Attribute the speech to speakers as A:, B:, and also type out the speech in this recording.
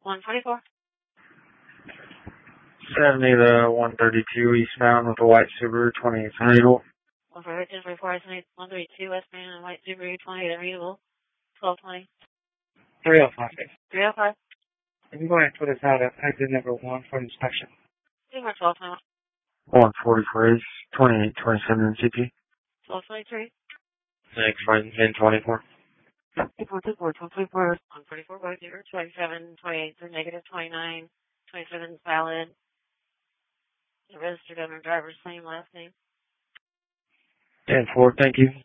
A: 124.
B: 70 to 132 eastbound with a white Subaru 28 unreadable.
A: 144, 132 westbound, white Subaru 28 unreadable. 1220.
B: 305.
A: 305.
B: You can go ahead and put us out at exit number 1 for inspection.
A: 1221.
B: 144 East, 2827 CP.
A: 1223.
B: Thanks, right, 1024.
A: 1224. 144 by 0, 27, 28 to negative 29, 27 valid. The registered owner driver's name, last name.
B: 10-4, thank you.